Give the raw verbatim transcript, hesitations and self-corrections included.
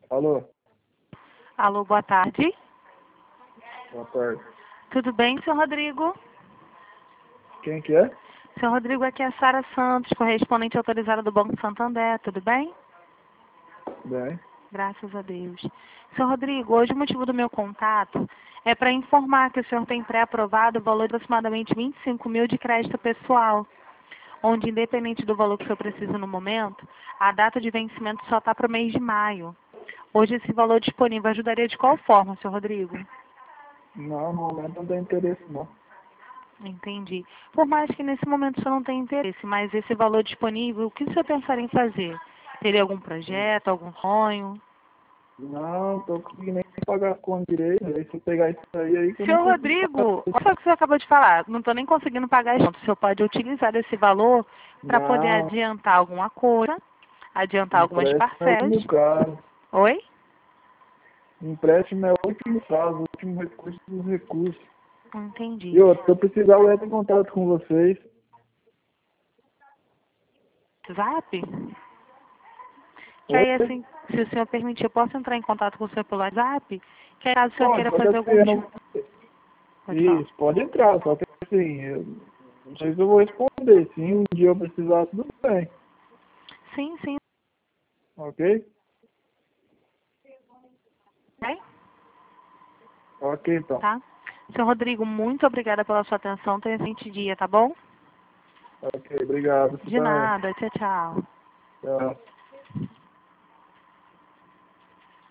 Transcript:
Alô, Alô, boa tarde. boa tarde. Tudo bem, senhor Rodrigo? Quem que é? Senhor Rodrigo, aqui é a Sara Santos, correspondente autorizada do Banco Santander. Tudo bem? Bem, Graças a Deus. Senhor Rodrigo, hoje o motivo do meu contato é para informar que o senhor tem pré-aprovado o valor de aproximadamente vinte e cinco mil de crédito pessoal, onde, independente do valor que o senhor precisa no momento, a data de vencimento só está para o mês de maio. Hoje esse valor disponível ajudaria de qual forma, senhor Rodrigo? não, no momento não tem interesse não. Entendi. Por mais que nesse momento o senhor não tenha interesse, mas esse valor disponível, o que o senhor pensaria em fazer? Teria algum projeto, algum sonho? Não, tô conseguindo nem pagar as contas direito. Aí se eu pegar isso aí, aí que eu não Senhor consigo pagar. Rodrigo, olha só o que o senhor acabou de falar. Não estou nem conseguindo pagar as contas. O senhor pode utilizar esse valor para poder Não, adiantar alguma coisa, adiantar algumas empréstimo é o parcelas. último caso. Oi? Empréstimo é o último caso, o último recurso dos recursos. Entendi. E outra, se eu precisar, eu entro em contato com vocês. Zap? Que Oi? aí, assim, se o senhor permitir, eu posso entrar em contato com o senhor pelo WhatsApp? Que aí, caso o senhor Pode, queira só que fazer assim, algum eu tipo... não... Pode falar. Isso, pode entrar, só que assim, eu não sei se eu vou responder. Se um dia eu precisar, tudo bem. Sim, sim. Ok? Bem? Ok, então. Tá? Senhor Rodrigo, muito obrigada pela sua atenção. Tenha excelente dia, tá bom? Ok, obrigado. Você De também. nada. Tchau, tchau. Tchau.